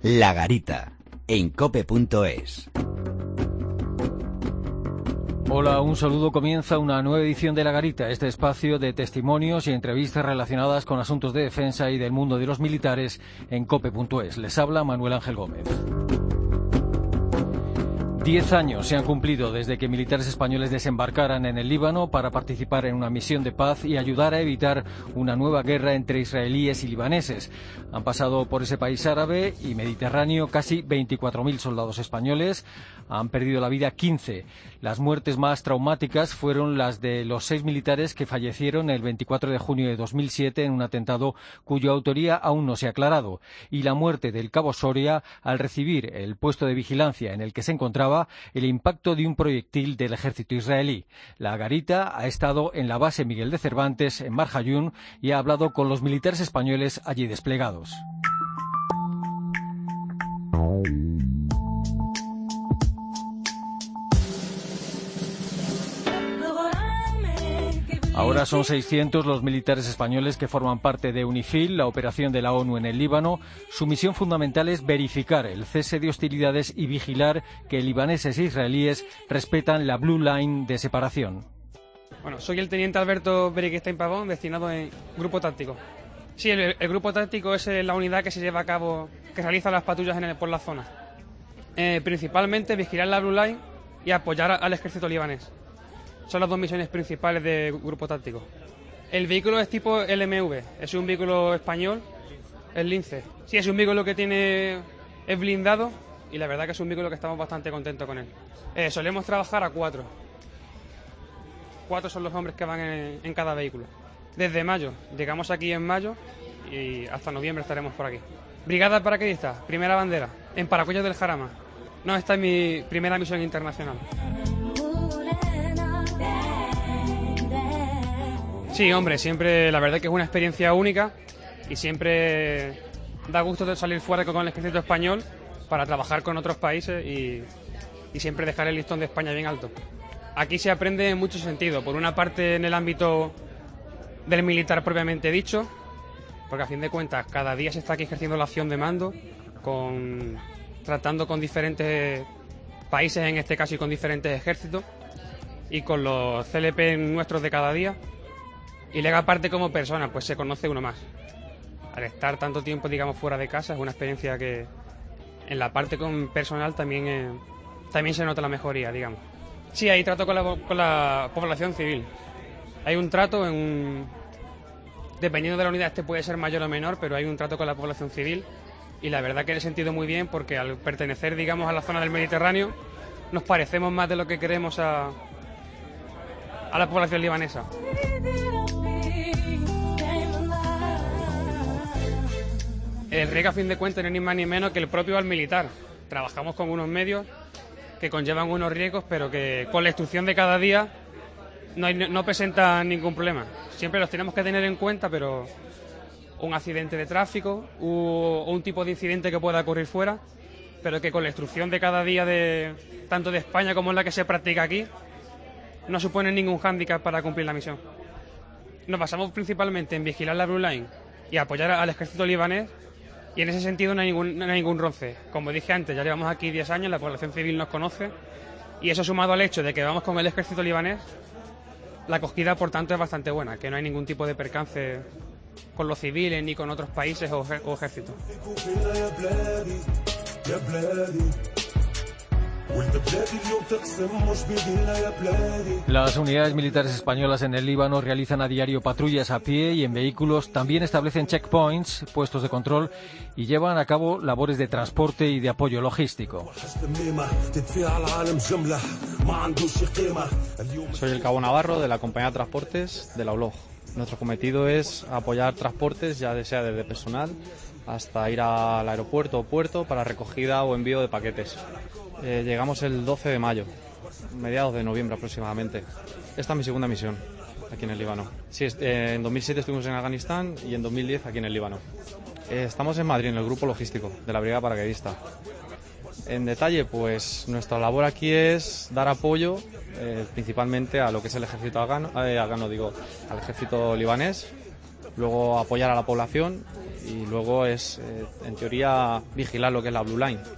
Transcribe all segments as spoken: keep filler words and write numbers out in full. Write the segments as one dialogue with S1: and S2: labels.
S1: La Garita, en cope punto es.
S2: Hola, un saludo. Comienza una nueva edición de La Garita, este espacio de testimonios y entrevistas relacionadas con asuntos de defensa y del mundo de los militares en cope punto es. Les habla Manuel Ángel Gómez. Diez años se han cumplido desde que militares españoles desembarcaran en el Líbano para participar en una misión de paz y ayudar a evitar una nueva guerra entre israelíes y libaneses. Han pasado por ese país árabe y mediterráneo casi veinticuatro mil soldados españoles. Han perdido la vida quince. Las muertes más traumáticas fueron las de los seis militares que fallecieron el veinticuatro de junio de dos mil siete en un atentado cuya autoría aún no se ha aclarado, y la muerte del cabo Soria al recibir el puesto de vigilancia en el que se encontraba el impacto de un proyectil del ejército israelí. La Garita ha estado en la base Miguel de Cervantes, en Mar Hayun, y ha hablado con los militares españoles allí desplegados. Ahora son seiscientos los militares españoles que forman parte de UNIFIL, la operación de la ONU en el Líbano. Su misión fundamental es verificar el cese de hostilidades y vigilar que libaneses e israelíes respetan la Blue Line de separación.
S3: Bueno, soy el teniente Alberto Beriquestein Pavón, destinado en Grupo Táctico. Sí, el, el Grupo Táctico es la unidad que se lleva a cabo, que realiza las patrullas en el, por la zona. Eh, principalmente vigilar la Blue Line y apoyar al ejército libanés. Son las dos misiones principales del Grupo Táctico. El vehículo es tipo L M V, es un vehículo español, el Lince. Sí, es un vehículo que tiene es blindado y la verdad que es un vehículo que estamos bastante contentos con él. Eh, solemos trabajar a cuatro. Cuatro son los hombres que van en, en cada vehículo. Desde mayo, llegamos aquí en mayo y hasta noviembre estaremos por aquí. Brigada paracaidista, primera bandera, en Paracuellos del Jarama. No, esta es mi primera misión internacional. Sí, hombre, siempre, la verdad que es una experiencia única y siempre da gusto de salir fuera con el ejército español para trabajar con otros países y, y siempre dejar el listón de España bien alto. Aquí se aprende en muchos sentidos, por una parte en el ámbito del militar propiamente dicho, porque a fin de cuentas cada día se está aquí ejerciendo la acción de mando, con, tratando con diferentes países en este caso y con diferentes ejércitos y con los C L P nuestros de cada día. Y luego aparte como persona, pues se conoce uno más. Al estar tanto tiempo, digamos, fuera de casa, es una experiencia que en la parte con personal también, eh, también se nota la mejoría, digamos. Sí, hay trato con la, con la población civil. Hay un trato, en un, dependiendo de la unidad, este puede ser mayor o menor, pero hay un trato con la población civil. Y la verdad que en el sentido muy bien, porque al pertenecer, digamos, a la zona del Mediterráneo, nos parecemos más de lo que queremos a, a la población libanesa. El riesgo, a fin de cuentas, no es ni más ni menos que el propio al militar. Trabajamos con unos medios que conllevan unos riesgos, pero que con la instrucción de cada día no, hay, no presentan ningún problema. Siempre los tenemos que tener en cuenta, pero un accidente de tráfico o un tipo de incidente que pueda ocurrir fuera, pero que con la instrucción de cada día, de tanto de España como en la que se practica aquí, no supone ningún hándicap para cumplir la misión. Nos basamos principalmente en vigilar la Blue Line y apoyar al ejército libanés. Y en ese sentido no hay ningún, no hay ningún ronce. Como dije antes, ya llevamos aquí diez años, la población civil nos conoce, y eso sumado al hecho de que vamos con el ejército libanés, la acogida, por tanto, es bastante buena, que no hay ningún tipo de percance con los civiles ni con otros países o, o ejércitos.
S2: Las unidades militares españolas en el Líbano realizan a diario patrullas a pie y en vehículos, también establecen checkpoints, puestos de control, y llevan a cabo labores de transporte y de apoyo logístico.
S4: Soy el cabo Navarro de la compañía de transportes de la U L O G. Nuestro cometido es apoyar transportes, ya sea desde personal hasta ir al aeropuerto o puerto para recogida o envío de paquetes. Eh, llegamos el doce de mayo, mediados de noviembre aproximadamente. Esta es mi segunda misión aquí en el Líbano. Sí, eh, en dos mil siete estuvimos en Afganistán y en dos mil diez aquí en el Líbano. Eh, estamos en Madrid, en el grupo logístico de la Brigada Paracaidista. En detalle, pues nuestra labor aquí es dar apoyo eh, principalmente a lo que es el ejército afgano, eh, afgano digo, al ejército libanés, luego apoyar a la población y luego es, eh, en teoría, vigilar lo que es la Blue Line.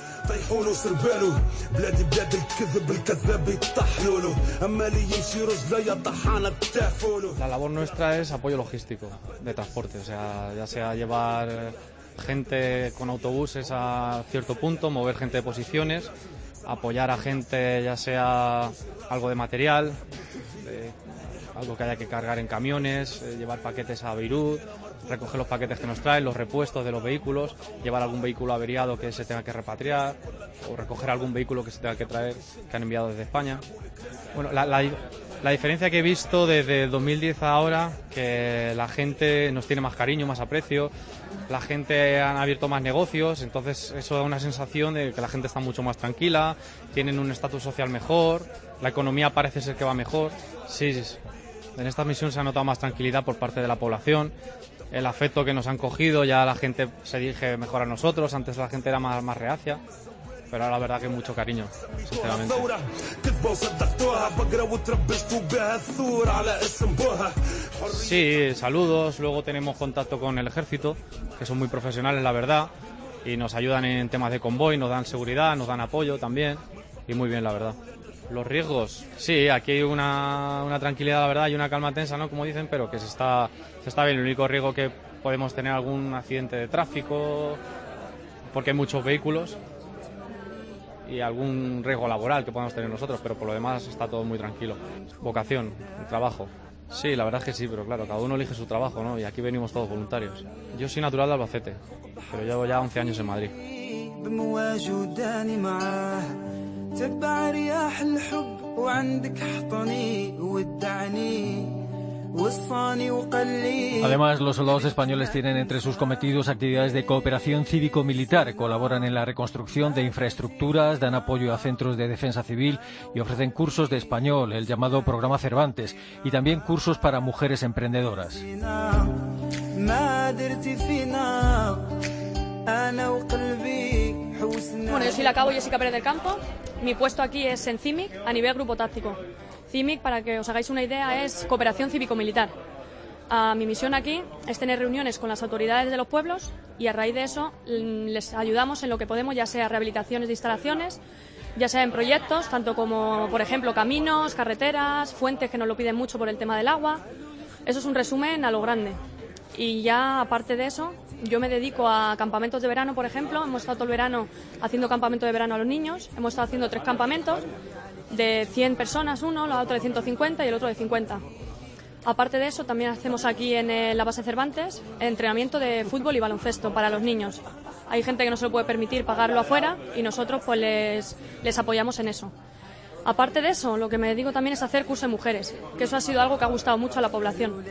S4: La labor nuestra es apoyo logístico de transporte, o sea, ya sea llevar gente con autobuses a cierto punto, mover gente de posiciones, apoyar a gente ya sea algo de material, de, algo que haya que cargar en camiones, eh, llevar paquetes a Beirut, recoger los paquetes que nos traen, los repuestos de los vehículos, llevar algún vehículo averiado que se tenga que repatriar o recoger algún vehículo que se tenga que traer que han enviado desde España. Bueno, la, la, la diferencia que he visto desde dos mil diez a ahora, que la gente nos tiene más cariño, más aprecio, la gente han abierto más negocios, entonces eso da una sensación de que la gente está mucho más tranquila, tienen un estatus social mejor, la economía parece ser que va mejor. Sí, sí, sí. En esta misión se ha notado más tranquilidad por parte de la población, el afecto que nos han cogido, ya la gente se dirige mejor a nosotros, antes la gente era más, más reacia, pero ahora la verdad que mucho cariño, sinceramente. Sí, saludos, luego tenemos contacto con el ejército, que son muy profesionales la verdad, y nos ayudan en temas de convoy, nos dan seguridad, nos dan apoyo también, y muy bien la verdad. Los riesgos, sí, aquí hay una, una tranquilidad, la verdad, y una calma tensa, ¿no? Como dicen, pero que se está, se está bien. El único riesgo que podemos tener algún accidente de tráfico, porque hay muchos vehículos, y algún riesgo laboral que podamos tener nosotros, pero por lo demás está todo muy tranquilo. Vocación, el trabajo. Sí, la verdad es que sí, pero claro, cada uno elige su trabajo, ¿no? Y aquí venimos todos voluntarios. Yo soy natural de Albacete, pero llevo ya once años en Madrid.
S2: Además, los soldados españoles tienen entre sus cometidos actividades de cooperación cívico-militar, colaboran en la reconstrucción de infraestructuras, dan apoyo a centros de defensa civil y ofrecen cursos de español, el llamado programa Cervantes, y también cursos para mujeres emprendedoras.
S5: Bueno, yo soy la cabo Jessica Pérez del Campo. Mi puesto aquí es en C I M I C a nivel grupo táctico. C I M I C, para que os hagáis una idea, es cooperación cívico-militar. Uh, mi misión aquí es tener reuniones con las autoridades de los pueblos y a raíz de eso les ayudamos en lo que podemos, ya sea rehabilitaciones de instalaciones, ya sea en proyectos, tanto como, por ejemplo, caminos, carreteras, fuentes que nos lo piden mucho por el tema del agua. Eso es un resumen a lo grande. Y ya, aparte de eso, yo me dedico a campamentos de verano, por ejemplo. Hemos estado todo el verano haciendo campamento de verano a los niños. Hemos estado haciendo tres campamentos de cien personas, uno, la otra de ciento cincuenta y el otro de cincuenta. Aparte de eso, también hacemos aquí en la base Cervantes entrenamiento de fútbol y baloncesto para los niños. Hay gente que no se lo puede permitir pagarlo afuera y nosotros pues les, les apoyamos en eso. Aparte de eso, lo que me dedico también es hacer curso de mujeres, que eso ha sido algo que ha gustado mucho a la población.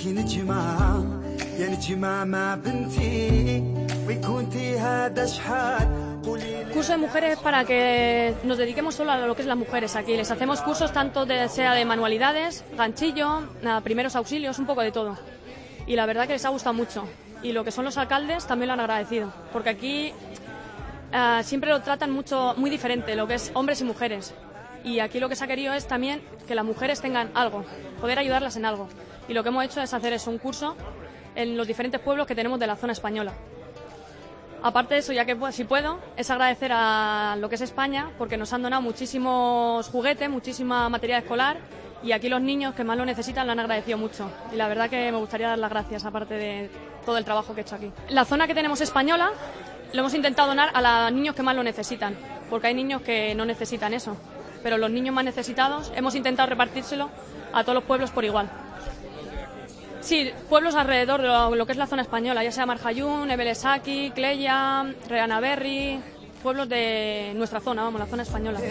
S5: Curso de mujeres para que nos dediquemos solo a lo que es las mujeres aquí. Les hacemos cursos tanto de, sea de manualidades, ganchillo, primeros auxilios, un poco de todo. Y la verdad que les ha gustado mucho. Y lo que son los alcaldes también lo han agradecido, porque aquí uh, siempre lo tratan mucho, muy diferente, lo que es hombres y mujeres. Y aquí lo que se ha querido es también que las mujeres tengan algo, poder ayudarlas en algo. Y lo que hemos hecho es hacer eso, un curso en los diferentes pueblos que tenemos de la zona española. Aparte de eso, ya que si puedo, es agradecer a lo que es España, porque nos han donado muchísimos juguetes, muchísima material escolar, y aquí los niños que más lo necesitan lo han agradecido mucho. Y la verdad que me gustaría dar las gracias, aparte de todo el trabajo que he hecho aquí. La zona que tenemos española lo hemos intentado donar a los niños que más lo necesitan, porque hay niños que no necesitan eso. Pero los niños más necesitados hemos intentado repartírselo a todos los pueblos por igual. Sí, pueblos alrededor de lo, lo que es la zona española, ya sea Marjayún, Ebelesaki, Cleya, Reanaberri, pueblos de nuestra zona, vamos, la zona española.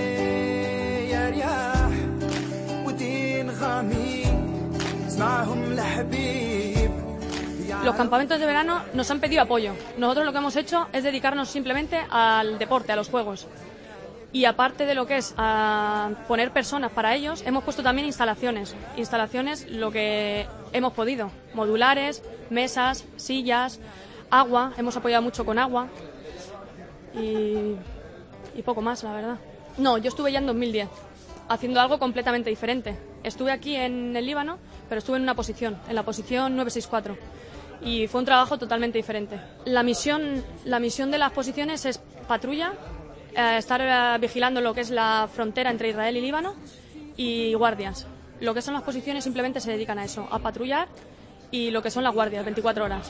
S5: Los campamentos de verano nos han pedido apoyo. Nosotros lo que hemos hecho es dedicarnos simplemente al deporte, a los juegos. Y aparte de lo que es a poner personas para ellos, hemos puesto también instalaciones. Instalaciones lo que hemos podido. Modulares, mesas, sillas, agua. Hemos apoyado mucho con agua. Y, y poco más, la verdad. No, yo estuve ya en dos mil diez, haciendo algo completamente diferente. estuve aquí en el Líbano, pero estuve en una posición, en la posición nueve seis cuatro. Y fue un trabajo totalmente diferente. La misión, la misión de las posiciones es patrulla, eh, estar eh, vigilando lo que es la frontera entre Israel y Líbano, y guardias. Lo que son las posiciones simplemente se dedican a eso, a patrullar, y lo que son las guardias, veinticuatro horas.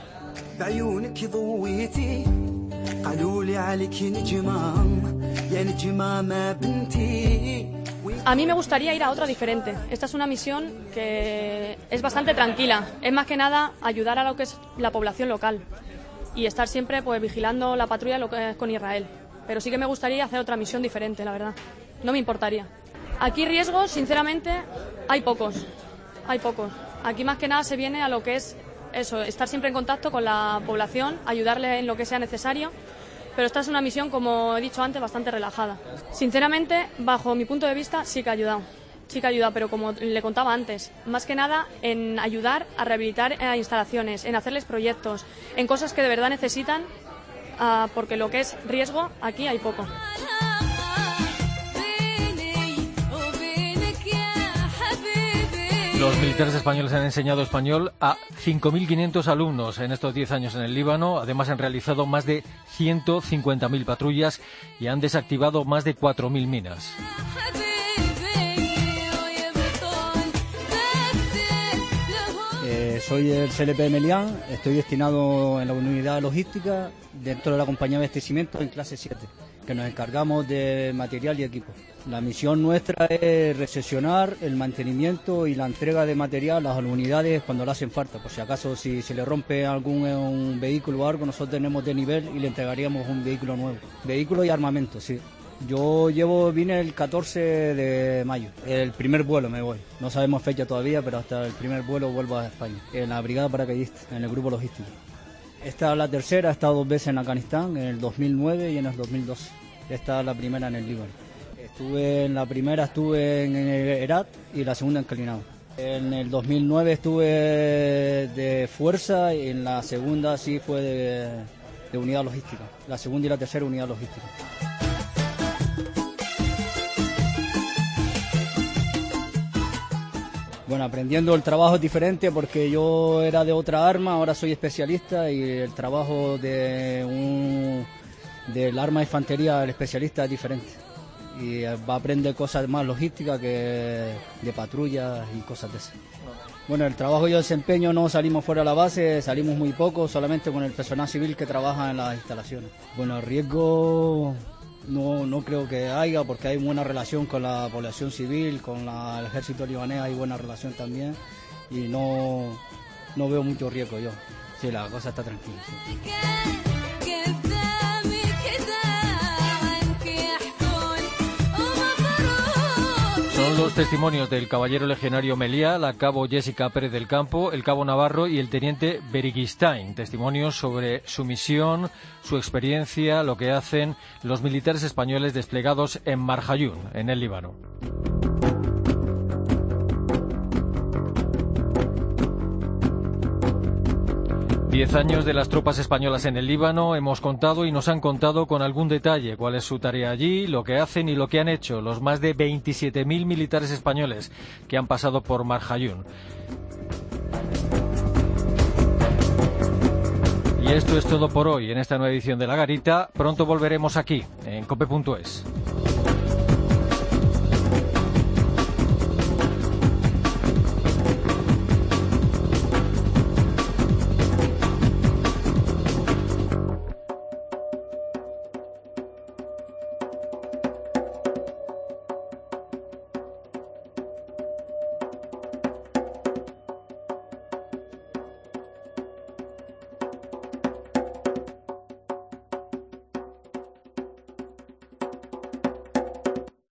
S5: A mí me gustaría ir a otra diferente. Esta es una misión que es bastante tranquila. Es más que nada ayudar a lo que es la población local y estar siempre pues vigilando la patrulla lo que es con Israel. Pero sí que me gustaría hacer otra misión diferente, la verdad. No me importaría. Aquí riesgos, sinceramente, hay pocos. Hay pocos. Aquí más que nada se viene a lo que es eso, estar siempre en contacto con la población, ayudarle en lo que sea necesario. Pero esta es una misión, como he dicho antes, bastante relajada. Sinceramente, bajo mi punto de vista, sí que ha ayudado. Sí que ha ayudado, pero como le contaba antes, más que nada en ayudar a rehabilitar eh, instalaciones, en hacerles proyectos, en cosas que de verdad necesitan, uh, porque lo que es riesgo, aquí hay poco.
S2: Los militares españoles han enseñado español a cinco mil quinientos alumnos en estos diez años en el Líbano. Además, han realizado más de ciento cincuenta mil patrullas y han desactivado más de cuatro mil minas.
S6: Eh, soy el C L P de Melián, estoy destinado en la unidad logística dentro de la compañía de abastecimiento en clase siete, que nos encargamos de material y equipo. La misión nuestra es recepcionar el mantenimiento y la entrega de material a las unidades cuando le hacen falta. Por si acaso, si se le rompe algún un vehículo o algo, nosotros tenemos de nivel y le entregaríamos un vehículo nuevo. Vehículo y armamento, sí. Yo llevo, vine el catorce de mayo, el primer vuelo me voy. No sabemos fecha todavía, pero hasta el primer vuelo vuelvo a España, en la brigada paracaidista, en el grupo logístico. Esta es la tercera, he estado dos veces en Afganistán, en el dos mil nueve y en el dos mil doce. Esta es la primera en el Líbano. Estuve en la primera, estuve en Herat y la segunda en Kalinao. En el dos mil nueve estuve de fuerza y en la segunda sí fue de, de unidad logística. La segunda y la tercera unidad logística. Bueno, aprendiendo el trabajo es diferente porque yo era de otra arma, ahora soy especialista y el trabajo de un, del arma de infantería, el especialista es diferente. Y va a aprender cosas más logísticas que de patrullas y cosas de esas. Bueno, el trabajo yo desempeño, no salimos fuera de la base, salimos muy poco, solamente con el personal civil que trabaja en las instalaciones. Bueno, el riesgo no, no creo que haya, porque hay buena relación con la población civil, con la, el ejército libanés hay buena relación también, y no, no veo mucho riesgo yo. Sí, la cosa está tranquila. Sí.
S2: Son los testimonios del caballero legionario Meliá, la cabo Jessica Pérez del Campo, el cabo Navarro y el teniente Berigistain. Testimonios sobre su misión, su experiencia, lo que hacen los militares españoles desplegados en Marjayún, en el Líbano. Diez años de las tropas españolas en el Líbano, hemos contado y nos han contado con algún detalle cuál es su tarea allí, lo que hacen y lo que han hecho los más de veintisiete mil militares españoles que han pasado por Marjayún. Y esto es todo por hoy en esta nueva edición de La Garita. Pronto volveremos aquí, en cope punto es.